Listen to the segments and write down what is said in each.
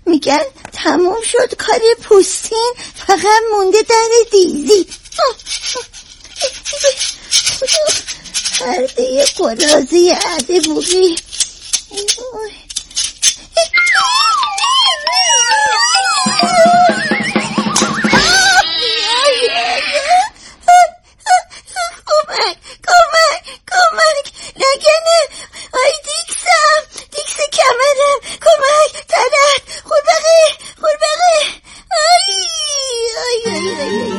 میگن تموم شد کار پوستین، فقط مونده در دیزی. پرده قلازی عدبوغی. کمک نگنه. آی دیکس کمرم، کمک ترد خوربقه. آی.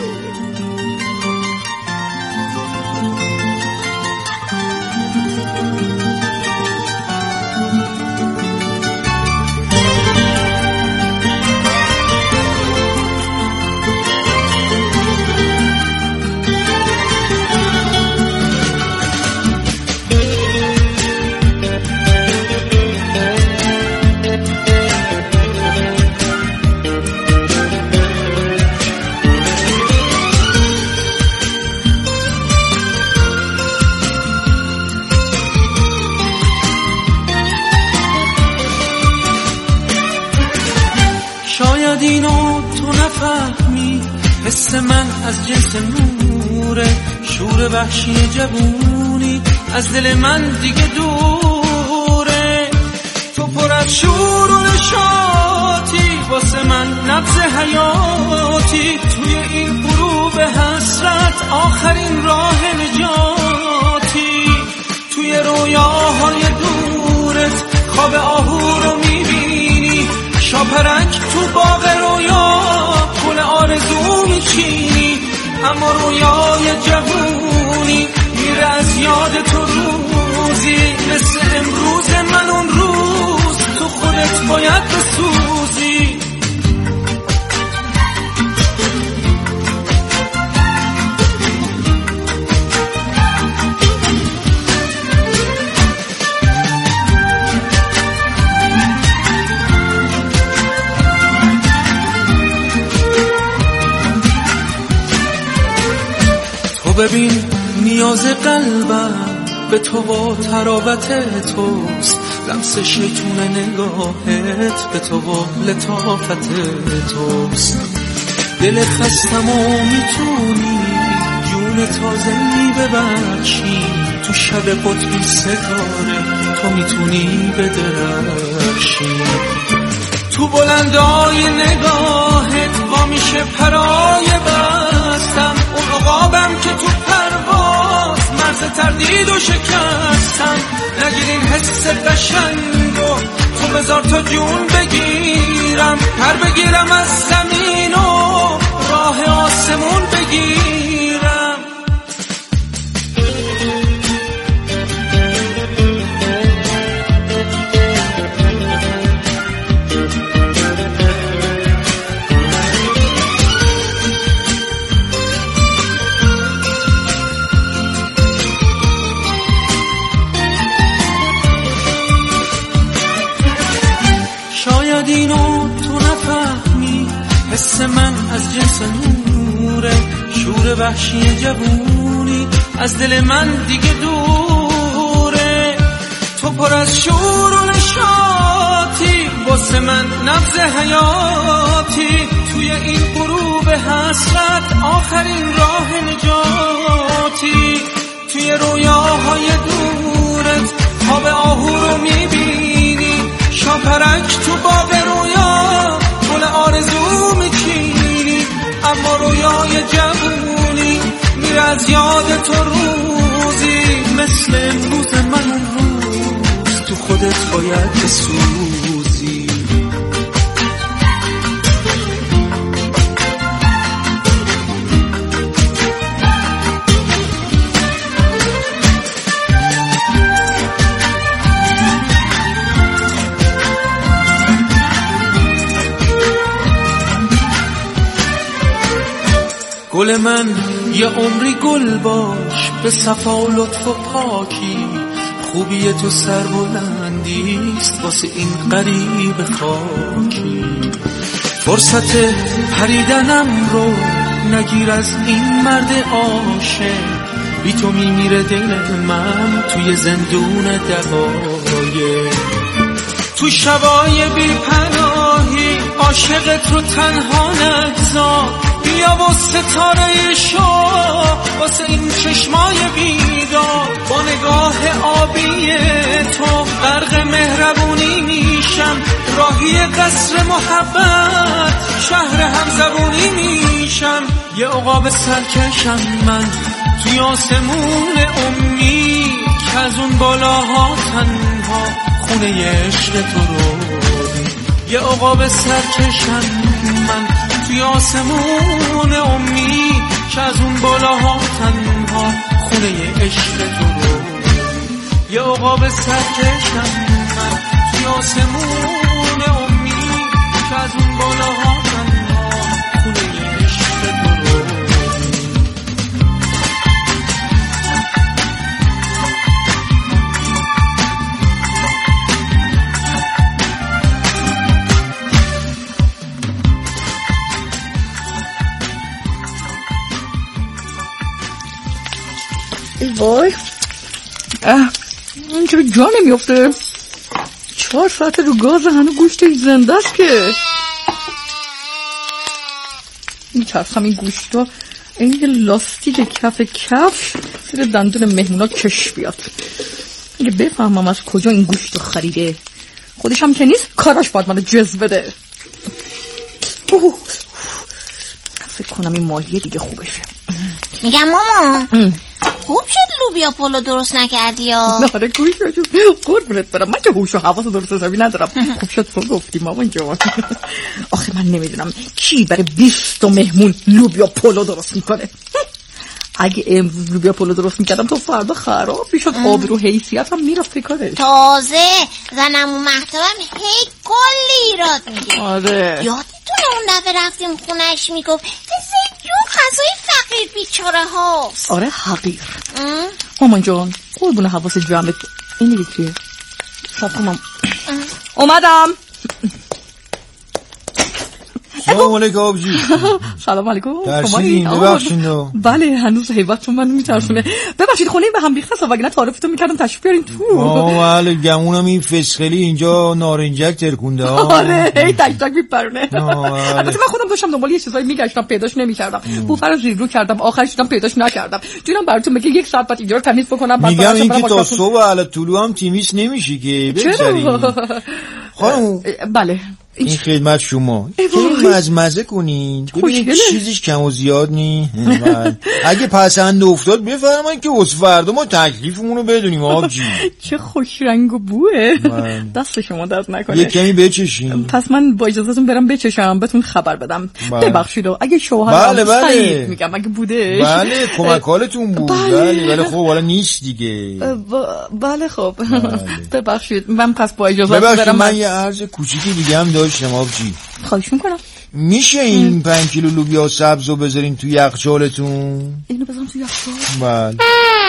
شاید اینو تو نفهمی، حس من از جنس نوره، شور وحشی جوونی از دل من دیگه دوره. تو پر از شور و نشاطی، واسه من نبض حیاتی، توی این غروب حسرت آخرین راه نجاتی. توی رویاهای دورت خواب آهو رو میبینی، شاپرک تو باغ رویا گل آرزو میچینی. اما رویای جوونی میره از یاد تو روزی، مثل امروز من اون روز تو خودت باید بسوزی. ببین نیاز قلبم به تو و تراوت توست، لمس شیطون نگاهت به تو و لطافت توست. دل خستم و میتونی جون تازه‌ای ببخشی، تو شب قطبی ستاره تو میتونی بدرخشی. تو بلندای نگاهت وا میشه پرای بستم، اون عقابم که تو پرواز مرز تردید و شکستم. نگیرین حس قشنگو تو بذار تا جون بگیرم، پر بگیرم از زمین و راه آسمون بگیرم. شاید اینو تو نفهمی، حس من از جنس نوره، شور وحشی جوونی از دل من دیگه دوره. تو پر از شور و نشاطی، واسه من نبض حیاتی، توی این غروب حسرت آخرین راه نجاتی. توی رویاهای دورت خواب آهو رو میبینی، شاپرک تو باغ رویا گل آرزو میچینی. اما رویای جوونی میره از یاد تو روزی، مثل امروز من اون روز تو خودت باید بسوزی. گل من یه عمری گل باش، به صفا و لطف و پاکی، خوبی تو سربلندیست واسه این غریب خاکی. فرصت پریدنم رو نگیر از این مرد عاشق، بی تو میمیره دل من توی زندون دقایق. تو شبای بی پناهی تنها نگذار، بیا با ستاره شاه واسه این چشمای بیدار. با نگاه آبی تو غرق مهربونی میشم، راهی قصر محبت شهر همزبونی میشم. یه عقاب سرکشم من توی آسمون امید، که از اون بالاها تنها خونه عشق تو رو دید. یه عقاب سرکشم من توی آسمون امید، که از اون بالاها تنها خونه عشق تو رو دید. یه عقاب سرکشم من توی آسمون امید، که از اون بالاها تنها خونه عشق تو رو دید. وای این چرا جا نمیافته؟ 4 ساعت رو گاز، هنو گوشت زنده است که میچرخم این گوشتا این لاستیک کف کفش زیر دندون مهمونا کش بیاد. اگه بفهمم از کجا این گوشتو خریده، خودش هم که نیست، کاراش باید منو جز بده. فکر کنم این ماهیه دیگه خوبشه. میگم ماما خوب شد لوبیا پلو درست نکردی یا؟ آره گوش شد قربونت برم، من که هوش و حواس درست حسابی ندارم. خوب شد تو گفتی مامان جوان. آخه من نمیدونم کی برای 20 مهمون لوبیا پلو درست میکنه. اگه امروز لوبیا پلو درست میکردم تو فردا خراب میشد، آبرو حیثیت هم میرفت کارش. تازه زنم و مهتابم هی کلی ایراد میگه. آره یادتونه اون دفعه رفتیم خونش میگفت مثل جون غذای فقیر بیچاره هاست. آره حقیر. مامان جان قربون حواس جمعت. این دیگه چیه؟ صاف کنم. اومدم. سلام علیکم آبجی. سلام علیکم. ترسیدین ببخشید. بله هنوز هیبتتون منو میترسونه. ببخشید خونه به هم ریخته است، وگرنه تعارفتون میکردم تشریف بیارین تو. بله گمونم این فسخلی اینجا نارنجک ترکونده. آره هی تک تک میپرونه. البته من خودم داشتم دنبال یه چیزایی میگشتم پیداش نمیکردم. بوفر رو زیر رو کردم، آخرش دیدم پیداش نکردم. دیدم براتون میگه 1 ساعت بعد اینجا رو تمیز بکنم. میگم اینکه تا صبح علی طلوع هم تمیز نمیشه که بگذاریم. خانم بله این خدمت شما که مزمزه کنین ببینید چیزیش کم و زیاد نی. اگه پسند افتاد بفرمایید که واسه فردا ما تکلیفمون رو بدونیم آبجی. چه خوش رنگ و بوه. دست شما درد نکنه. یه کمی بچشین. پس من با اجازهتون برم بچشم بهتون خبر بدم. ببخشید اگه شوهرم بله میگم اگه بودش. بله کمکالتون بود. بله خب حالا نیست دیگه. بله خب ببخشید من پس با اجازهتون ببخشید برم. من یه عرض کوچیکی دیگه هم داشتم آبجی. خواهش میکنم. میشه این 5 کیلو لوبیا سبزو بذارین تو یخچالتون؟ اینو بذارم تو یخچال؟ بله.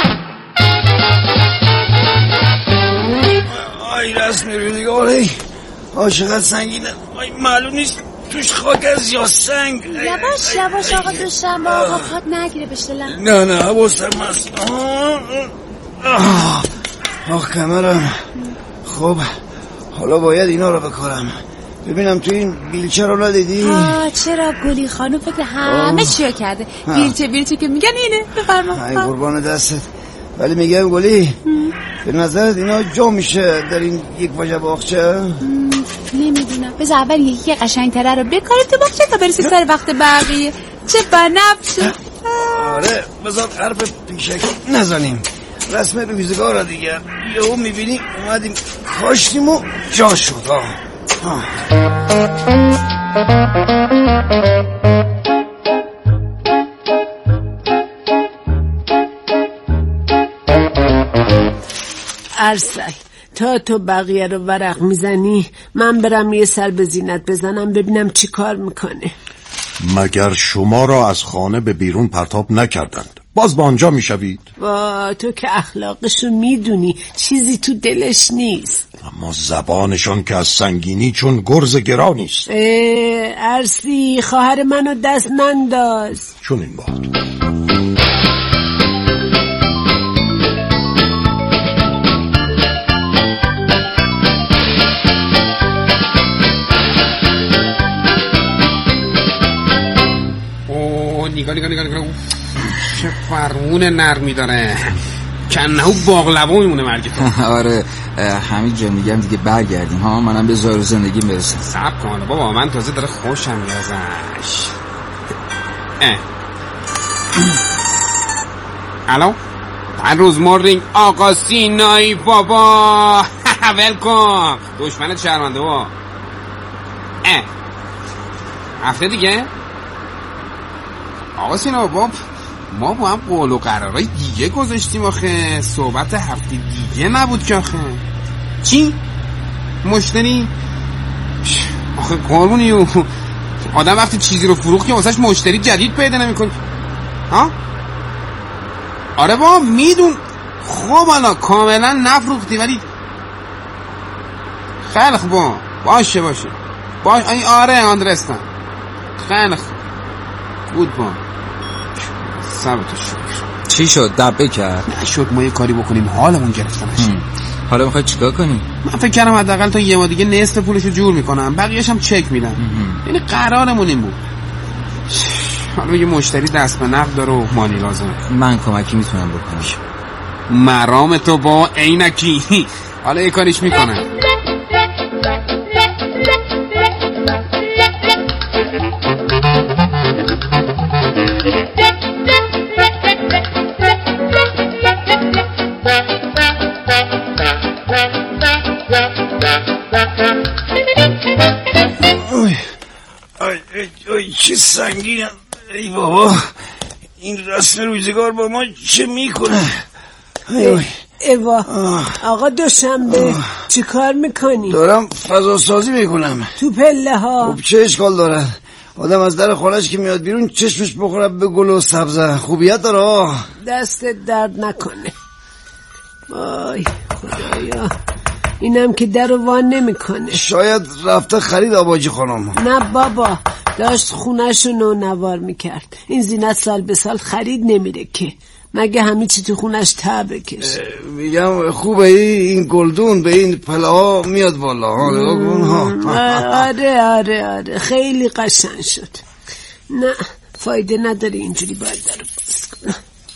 آی رسم روزگاری عاشقت سنگینه. آی معلوم نیست توش خاک از یا سنگ. یواش آقا دوستم با آقا خاک نگیره بشتلم. نه حواسم هست. آخ کمرم. خب حالا باید اینا رو بکارم. ببینم تو این بیلچه رو ندیدی؟ چرا گلی خانم فکر همه چیو کرده. بیلچه که میگن اینه. بفرما. ای قربان دستت. ولی میگم گلی به نظرت اینا جا میشه در این یک واژه باغچه؟ نمیدونم. بذار اول یکی قشنگ‌تره رو بکاری تو باغچه تا برسی سر وقت بقیه. چه بنفشه. آره بذار حرف پیشکی نزنیم. رسم روزگار دیگه یهو میبینی اومدیم کاشتیم و جا شد. ارسل تا تو بقیه رو ورق میزنی من برم یه سر به زینت بزنم ببینم چی کار میکنه. مگر شما را از خانه به بیرون پرتاب نکردند؟ باز با آنجا میشوید؟ با تو که اخلاقشو میدونی چیزی تو دلش نیست. اما زبانشان که از سنگینی چون گرز گرانیست. ارسی خواهر منو دست ننداز. چون این باد نگاه چه فرمون نرمی داره. کنه و باقلوا میمونه مرگ تو. آره همین جا میگم دیگه برگردیم ها، منم به زار زندگی برسم. صبر کن بابا، من تازه داره خوشم میاد ازش. الو من روزمرینگ آقا سینایی بابا. ولکم دشمنت شرمنده بابا. هفته دیگه آقا سینا بابا، ما با هم قول و قرارای دیگه گذاشتیم آخه. صحبت هفته دیگه نبود که آخه. چی؟ مشتری؟ آخه قربونی و آدم وقتی چیزی رو فروخت که واسهش مشتری جدید پیدا نمی‌کنه. ها؟ آره بابا میدون. خب حالا کاملا نفروختی ولی خیلی خوب باشه آره آندرستان خیلی خوب بود با سبتو شکر. چی شد؟ دبه کرد؟ نشد ما یه کاری بکنیم حالمون گرفته نشه. حالا میخوای چیکار کنی؟ من فکر کردم حداقل تا یه ما دیگه نصف پولشو جور میکنم، بقیه‌اش هم چک میدم. یعنی قرارمون این بود. حالا یه مشتری دست به نقد داره و مالی لازمه. من کمکی میتونم بکنم. مرام تو با عینکی. حالا یه کاریش میکنم. اوی چه سنگینم. ای بابا این رسم روزگار با ما چه میکنه؟ ایوا آقا دوشنبه چی کار میکنی؟ دارم فضا سازی میکنم تو پله ها. خب چه اشکال داره؟ آدم از در خونش که میاد بیرون چشمش بخوره به گل و سبزه. خوبیت داره. دست درد نکنه. وای خدایا، اینم که در رو وان نمیکنه. شاید رفته خرید آباجی خانم. نه بابا، داشت خونه‌شو نونوار میکرد. این زینت سال به سال خرید نمیره که، مگه همه چی تو خونش ته بکشه. میگم خوبه این گلدون به این پله ها میاد بالا. آره خیلی قشنگ شد. نه فایده نداره اینجوری باید در رو باز کنم.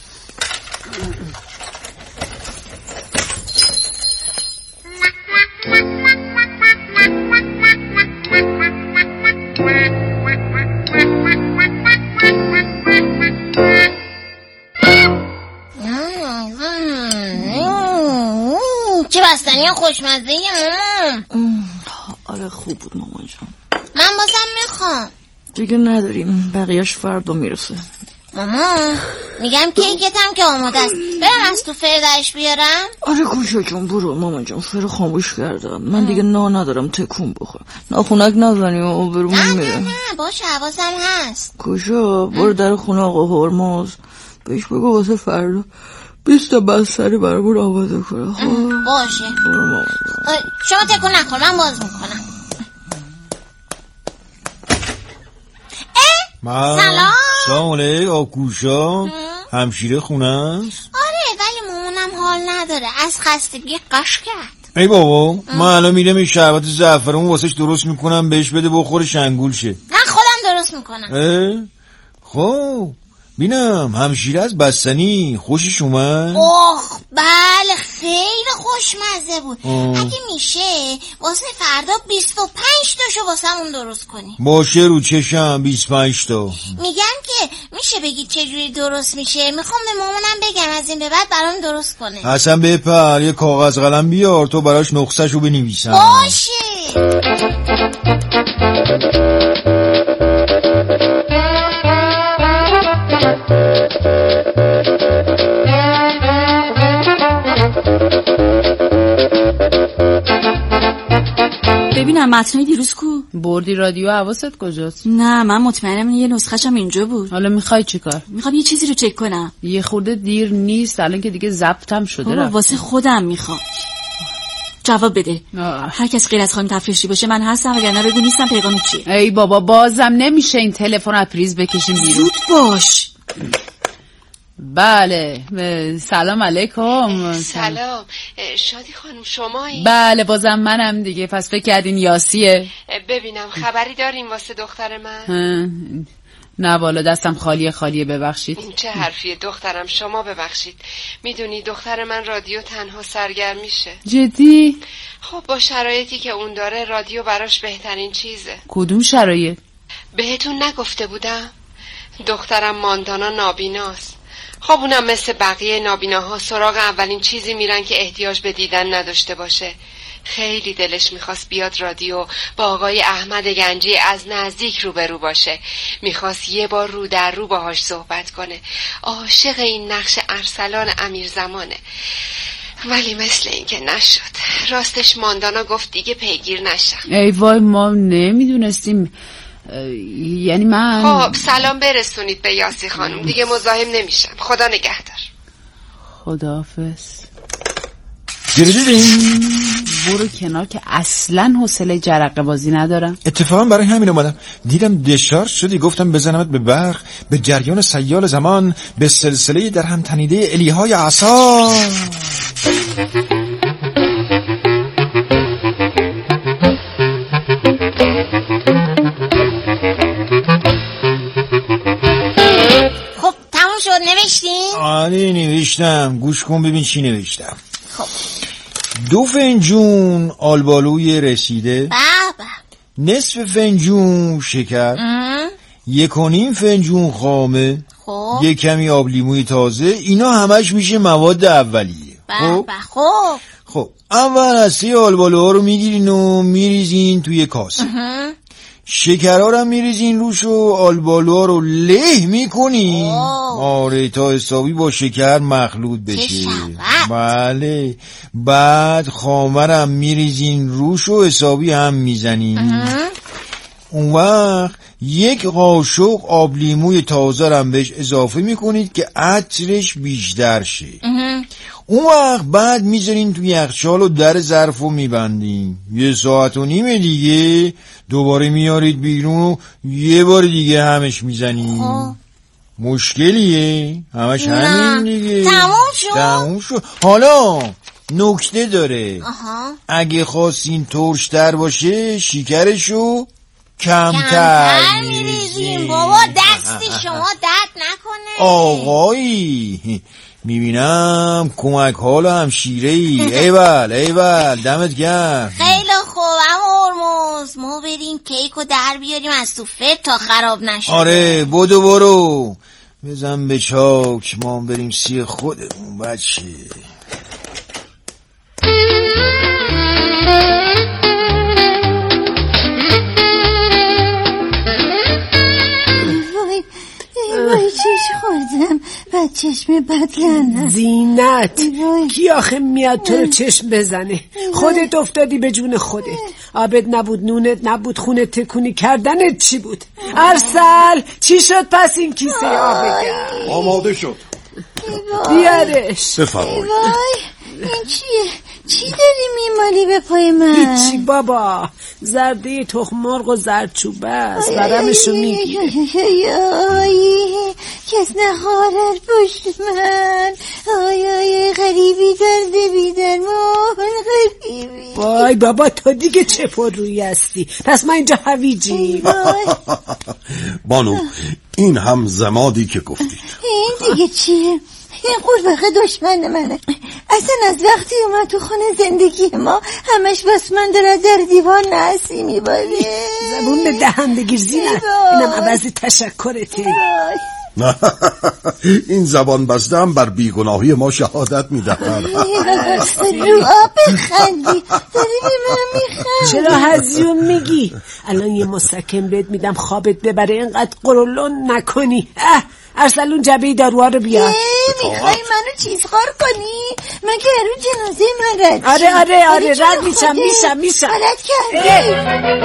چه بستنی خوشمزه مامان. آره خوب بود مامان جان. من بازم میخوام. دیگه نداریم، بقیهش فردا میرسه. مامان میگم کیکتم که آماده است، برم از تو فردش بیارم. آره کوشا جون برو مامان جان، فر خاموش کردم. من دیگه ندارم تکون بخورم. ناخونک نزنیم و برمون میره. نه باشه حواسم هست. کوشا برو در خونه آقا هرمز بهش بگو واسه فردا 20 تا بستری برامون آماده کنه. باشه شما تکون نخور، من باز میکنم. سلام علیکم آقوشا. همشیره خونه است؟ آره ولی مامانم حال نداره، از خستگی قش کرد. ای بابا من الان میرم این شربت زعفرون واسش درست میکنم بهش بده بخوره شنگول شه. من خودم درست میکنم. خب بینم همشیره از بستنی خوشش اومد؟ اوه بله خیلی خوشمزه بود. اگه میشه واسه فردا 25 تاشو واسمون درست کنی. باشه رو چشم 25 تا. میگم که میشه بگید چجوری درست میشه؟ میخوام به مامانم بگم از این به بعد برام درست کنه. اصلا بپر یه کاغذ قلم بیار تو براش نقصه‌شو بنویسم. باشه. ببینم متنای دیروز کو؟ بردی رادیو حواست کجاست؟ نه من مطمئنم یه نسخه‌شم اینجا بود. حالا میخوای چیکار؟ میخوام یه چیزی رو چک کنم. یه خورده دیر نیست الان که دیگه ضبطم شده. بابا واسه خودم میخوام. جواب بده. هر کس غیر از خانم تفریشی باشه من هستم، وگرنه بگو نیستم. پیغام چیه؟ ای بابا بازم نمیشه این تلفن از پریز بکشیم بیرون. زود باش. بله سلام علیکم. سلام شادی خانم شمایی؟ بله بازم منم دیگه. پس فکر کردین یاسیه؟ ببینم خبری داریم واسه دختر من؟ نه والا دستم خالیه ببخشید. این چه حرفیه دخترم؟ شما ببخشید. میدونی دختر من رادیو تنها سرگرم میشه. جدی؟ خب با شرایطی که اون داره رادیو براش بهترین چیزه. کدوم شرایط؟ بهتون نگفته بودم؟ دخترم ماندانا نابیناست. خب اونم مثل بقیه نابیناها سراغ اولین چیزی میرن که احتیاج به دیدن نداشته باشه. خیلی دلش میخواست بیاد رادیو با آقای احمد گنجی از نزدیک روبرو باشه. میخواست یه بار رو در رو باهاش صحبت کنه. عاشق این نقش ارسلان امیر زمانه. ولی مثل این که نشد. راستش ماندانا گفت دیگه پیگیر نشم. ای وای ما نمیدونستیم. یعنی من خب سلام برسونید به یاسی خانم. دیگه مزاحم نمیشم. خدا نگهدار. خداحافظ. گردیم برو کنار که اصلا حوصله جرقه بازی ندارم. اتفاقا برای همین اومدم. دیدم دشارژ شدی گفتم بزنمت به برق، به جریان سیال زمان، به سلسله در هم تنیده الیهای عصا. خب تموم شد. نوشتین؟ آره نوشتم. گوش کن ببین چی نوشتم. خب 2 فنجون آلبالوی رسیده، بابا نصف فنجون شکر، 1.5 فنجون خامه، خب 1 کمی آب لیموی تازه. اینا همش میشه مواد اولیه. بابا خب اول از 3 آلبالوها رو میگیرین و میریزین توی کاسه. شکرها رو میریزین روش و آلبالوها رو له میکنین. آره تا حسابی با شکر مخلوط بشه. بله. بعد خامرم میریزین روش و حسابی هم میزنین. اون وقت 1 قاشق آب لیموی تازه رو بهش اضافه میکنید که عطرش بیشتر شه. اون وقت بعد میذارین توی یخچال و در ظرفو میبندین. 1.5 ساعت دیگه دوباره میارید بیرون و یه بار دیگه همش میزنین. مشکلیه؟ همش همین دیگه. تموم شد. حالا نکته داره. اگه خواستین ترشتر باشه شکرشو کمتر میریزین. بابا دستی شما درد نکنه. آقایی میبینم کمک حال همشیره‌ای. ایول دمت گرم. خیلی خوب. اما هرمز ما بریم کیکو در بیاریم از سوفه تا خراب نشه. آره برو بزن به چاک ما بریم سی خودمون بچه. وای چش خوردم. بعد چشم بد لعنت. زینت کی آخه میاد تو رو چشم بزنه؟ خودت افتادی به جون خودت. آبت نبود، نونت نبود، خونه تکونی کردنت چی بود؟ ارسل چی شد پس این کیسه آب گرم؟ آماده شد. بیارش. بفرمایید. این چیه؟ چی داری میمالی به پای من؟ هیچی بابا. زرده تخم مرغ و زردچوبه است. برمشو میگی. کس نخوارد پشت من. آی غریبی درد بیدرمان غریبی. وای بابا تو دیگه چه پر روی هستی. پس من اینجا هویجی. بانو این هم زمادی که گفتید. این دیگه چیه؟ این قورباغه دشمن منه. اصلا از وقتی اومد تو خونه زندگی ما همش بس من داره در دیوار نعسی میباله. زبون به دهن بگیر زینت. اینم عوض تشکرته. این زبان بسته هم بر بیگناهی ما شهادت میدهد. رو آب بخندی داری به من میخندی. چرا هزیون میگی؟ الان یه مسکن بهت میدم خوابت ببره. اینقدر قرولون نکنی. ارسلون جبهی داروها رو بیار. میخوای منو چیزخوار کنی؟ من که رو جنازه من رد. آره رد میشم. غلط کردی.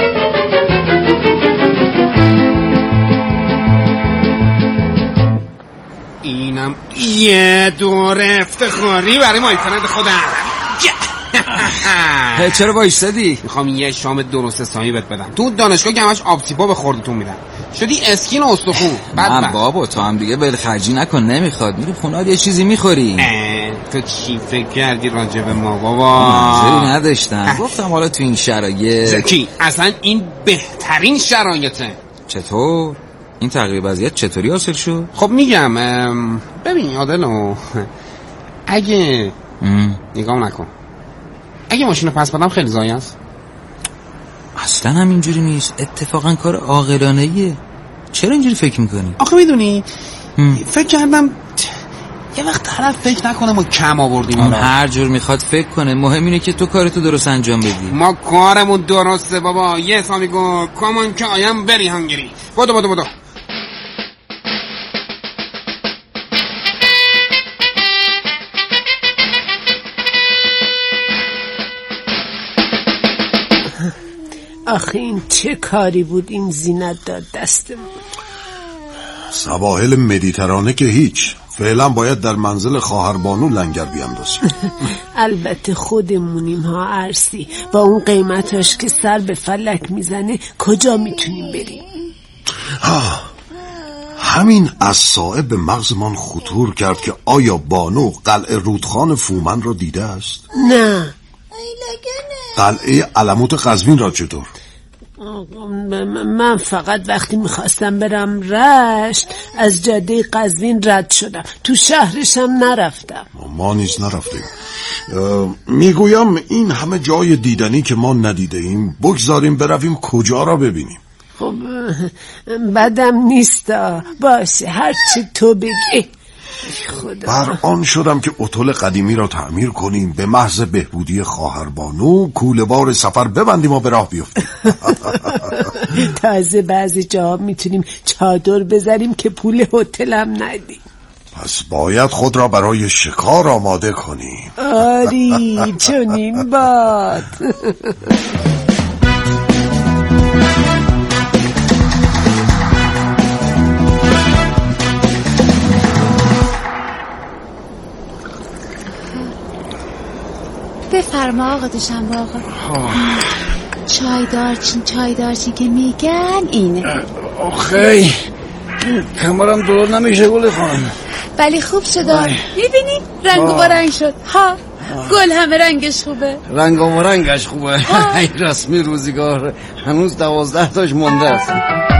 اینم یه دور افتخاری برای مایتنت خودم. چرا وایستادی؟ میخوام یه شام درست حسابی بهت بدم. تو دانشگاه که همش آب سیپا به خوردتون میدن. شدی اسکین و استخون. من بابا تو هم دیگه بلخرجی نکن. نمیخواد میری خونه‌ات یه چیزی میخوری. تو چی فکر کردی راجع به ما بابا؟ منظوری نداشتم. گفتم حالا تو این شرایط زکی اصلا این بهترین شرایطه. چطور؟ این تغییر وضعیت چطوری حاصل شد؟ خب میگم ببین عادلو، اگه نگاه نکن، اگه ماشین رو پس بدم خیلی ضایع است. اصلا همینجوری نیست، اتفاقا کار عاقلانه‌ایه. چرا اینجوری فکر میکنی؟ آخه میدونی فکر کردم یه وقت طرف فکر نکنه ما کم آوردیم. هر جور میخواد فکر کنه، مهم اینه که تو کارتو درست انجام بدی. ما کارمون درسته بابا. یه سامی گو کامان که آیم بری هنگری. بدو آخه این چه کاری بود این زینت داد دستمون. سواحل مدیترانه که هیچ، فعلا باید در منزل خواهر بانو لنگر بیاندازیم. البته خودمونیم ها عرسی، با اون قیمتاش که سر به فلک میزنه کجا میتونیم بریم؟ همین از صائب به مغزمان خطور کرد که آیا بانو قلعه رودخان فومن را دیده است؟ نه. قلعه علموت قزوین را چطور؟ من فقط وقتی میخواستم برم رشت از جاده قزوین رد شدم، تو شهرشم نرفتم. ما نیز نرفتیم. میگویم این همه جای دیدنی که ما ندیده ایم، بگذاریم برویم کجا را ببینیم. خب بدم نیست، باشه هرچی تو بگی. بر آن شدم که اتل قدیمی را تعمیر کنیم، به محض بهبودی خواهر بانو کوله‌بار سفر ببندیم و به راه بیفتیم. تازه بعضی جاها میتونیم چادر بذاریم که پول هتل هم ندیم. پس باید خود را برای شکار آماده کنیم. آری چنین باد. بفرما آقا دوشنبه آقا. چای دارچین که میگن اینه. آخی کمرم دور نمیشه گل خانم. ولی خوب شد، میبینی رنگ و رنگ شد ها. گل همه رنگش خوبه. رنگ و رنگش خوبه. این رسمی روزگار هنوز 12 تاش مونده است.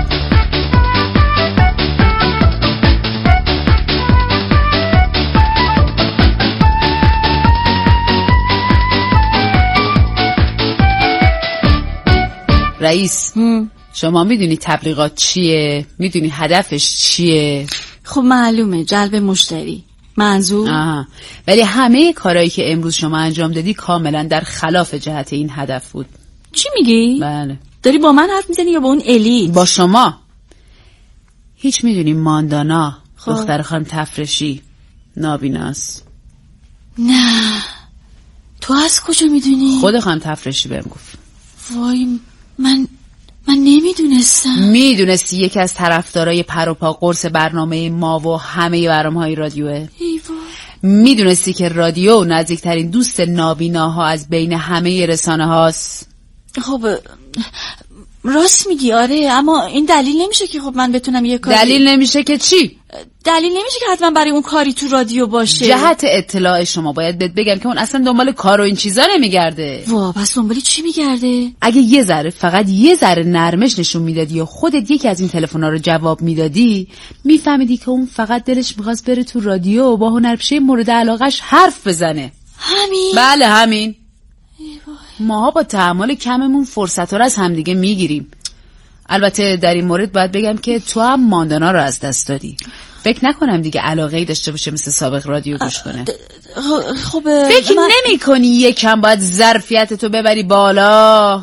رئیس شما میدونی تبلیغات چیه؟ میدونی هدفش چیه؟ خب معلومه، جلب مشتری. منظور؟ ولی همه کارهایی که امروز شما انجام دادی کاملا در خلاف جهت این هدف بود. چی میگی؟ بله. داری با من حرف میزنی یا با اون الی؟ با شما. هیچ میدونی ماندانا دختر خانم تفرشی نابیناست؟ نه. تو از کجا میدونی؟ خود خانم تفرشی بهم گفت. وای من نمیدونستم. میدونستی یکی از طرفدارای پر و پا قرص برنامه ما و همه برنامه‌های رادیوه؟ میدونستی که رادیو نزدیکترین دوست نابیناها از بین همه رسانه هاست؟ خب راست میگی، آره، اما این دلیل نمیشه که خب من بتونم یه کاری. دلیل نمیشه که چی؟ دلیل نمیشه که حتما برای اون کاری تو رادیو باشه. جهت اطلاع شما باید بهت بگم که اون اصلا دنبال کار و این چیزا نمیگرده. وا، پس دنبال چی میگرده؟ اگه یه ذره، فقط یه ذره نرمش نشون میدادی و خودت یکی از این تلفن‌ها رو جواب میدادی، میفهمیدی که اون فقط دلش میخواست بره تو رادیو و با هنرپیشه مورد علاقش حرف بزنه. همین؟ بله همین. ماها با تحمل کممون فرصت‌ها رو از همدیگه میگیریم. البته در این مورد باید بگم که تو هم ماندانا رو از دست دادی. فکر نکنم دیگه علاقه‌ای داشته باشه مثل سابق رادیو گوش کنه. خب فکر نمی کنی یکم باید ظرفیت تو ببری بالا؟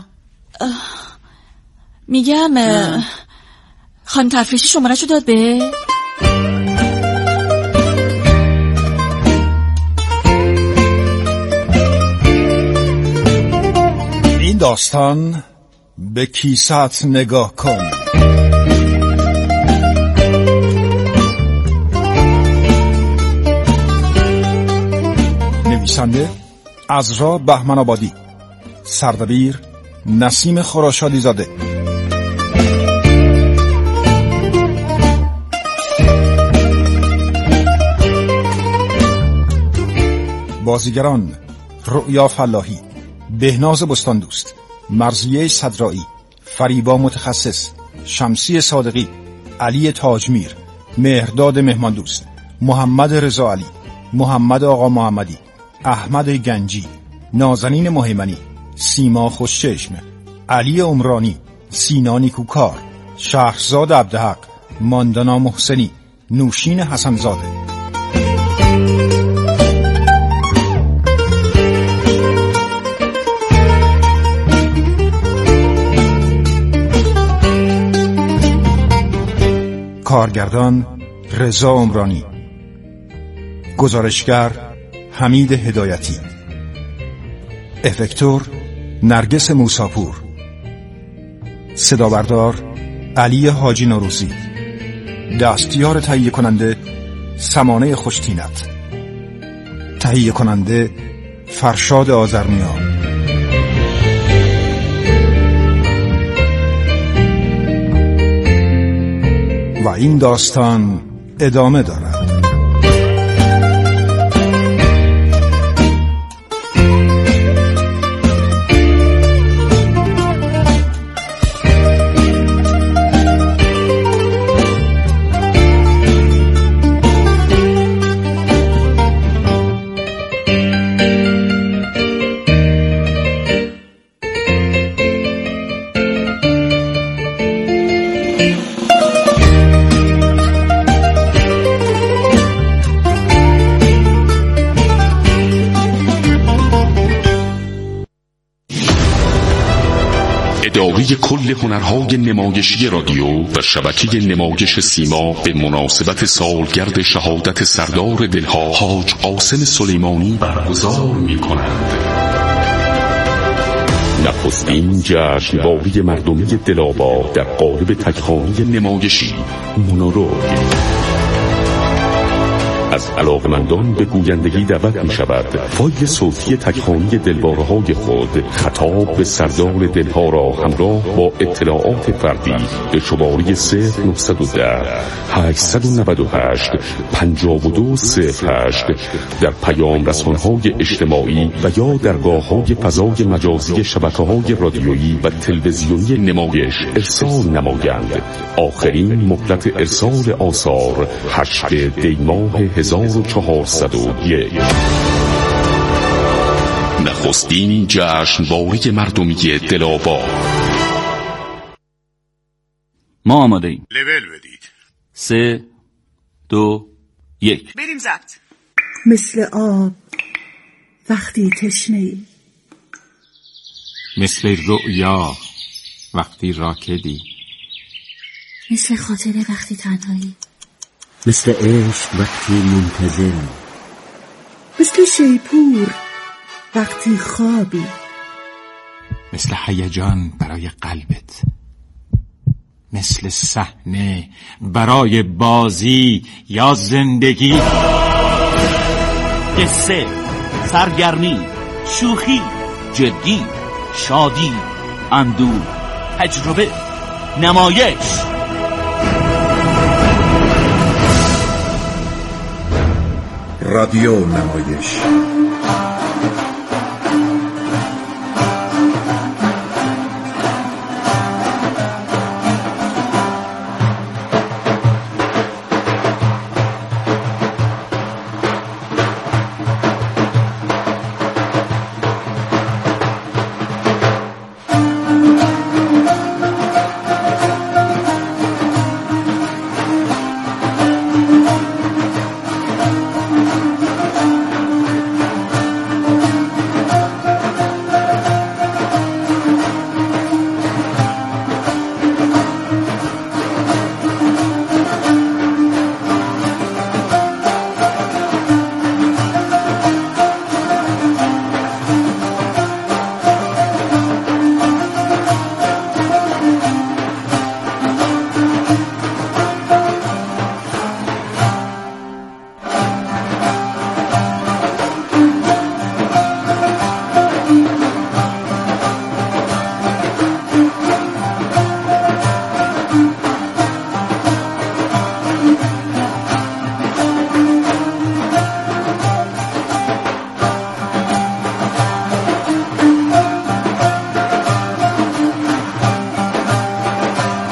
میگم خانم تفریشی شماره‌شو داد به؟ این داستان به کیسات نگاه کن. نویسنده عزرا بهمن آبادی، سردبیر نسیم خراشادی زاده، بازیگران رؤیا فلاحی، بهناز بستاندوست، مرضیه صدرایی، فریبا متخصص، شمسی صادقی، علی تاجمیر، مهرداد مهماندوست، محمد رضا علی، محمد آقا محمدی، احمد گنجی، نازنین مهیمنی، سیما خوشچشم، علی عمرانی، سینا نیکوکار، شهرزاد عبدحق، ماندانا محسنی، نوشین حسنزاده. کارگردان رضا عمرانی، گزارشگر حمید هدایتی، افکتور نرگس موساپور، صدابردار علی حاجی نوروزی، دستیار تهیه کننده سمانه خوشتینت، تهیه کننده فرشاد آذرنیا. و این داستان ادامه دارد. اداره کل هنرهای نمایشی رادیو و شبکه نمایش سیما به مناسبت سالگرد شهادت سردار دلها حاج قاسم سلیمانی برگزار می‌کنند. نخستین جشنواره مردمی دل‌آباد در قالب تک‌خوانی نمایشی مونولوگ. از علاقمندان به گویندگی دعوت می شود فایل صوتی تک‌خوانی دلواره‌های خود خطاب به سردار دلها را همراه با اطلاعات فردی به شماره 0910 898 5208 در پیام رسانه‌های اجتماعی و یا درگاه‌های فضای مجازی شبکه‌های رادیویی و تلویزیونی نمایش ارسال نمایند. آخرین مهلت ارسال آثار 8 دی‌ماه 1401. نخستین جشنواره مردمی دل‌آباد. ما آماده ایم. لول بدید. 3 2 1 بریم ضبط. مثل آب وقتی تشنه‌ای، مثل رؤیا وقتی راکدی، مثل خاطره وقتی تنهایی، مثل عشق وقتی منتظر، مثل شیپور وقتی خوابی، مثل هیجان برای قلبت، مثل صحنه برای بازی یا زندگی. قصه، سرگرمی، شوخی، جدی، شادی، اندوه، تجربه، نمایش. رادیو نمایش